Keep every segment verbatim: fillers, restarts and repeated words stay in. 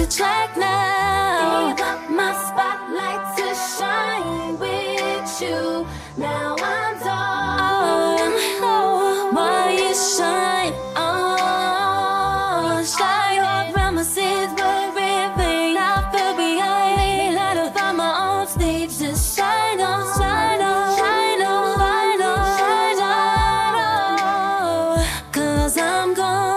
the track now. Gave up my spotlight to shine with you. Now I'm done. Oh, oh, why you shine? Oh, shine your promises, but everything I feel behind me. Let her find my own stage to shine on, shine on, shine on, shine on, shine on. 'Cause I'm gone.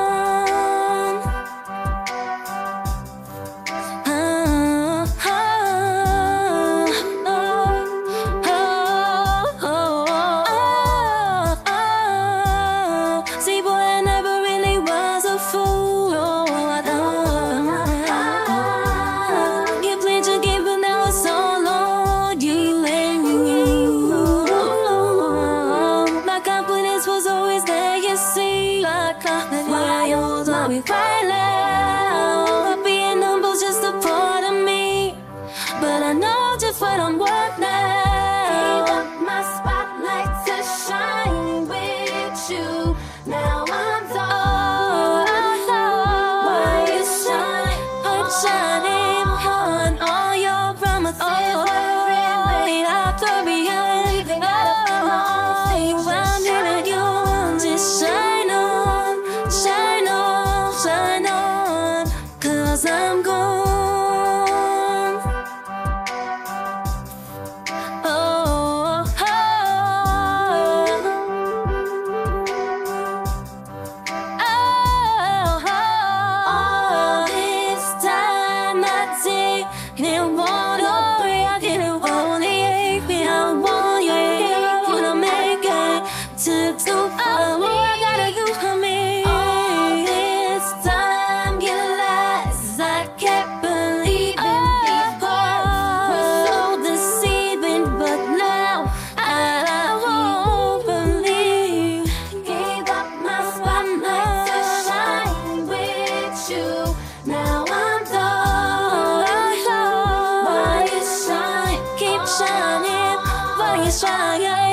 We fight loud, being humble's just a part of me, but I know just what I'm worth now. Gave up my spotlight to shine with you. Now I'm done. Oh, oh, oh. Why you shine? I'm shining on all your promises. Oh, everything I throw behind. Oh, I'm needing you. Just shine on, shine on, shine on. 'Cause I'm gone. Oh, oh, oh, oh. All this time I didn't want to pray, I didn't want to hate me, I want you, wanna make it to too far. Oh, I gotta you for me. All this time you lies, I kept believing before was so deceiving, but now I, I won't believe. Gave up my spotlight to shine with you. Now I'm done. Why you shine? Keep shining, why you shining?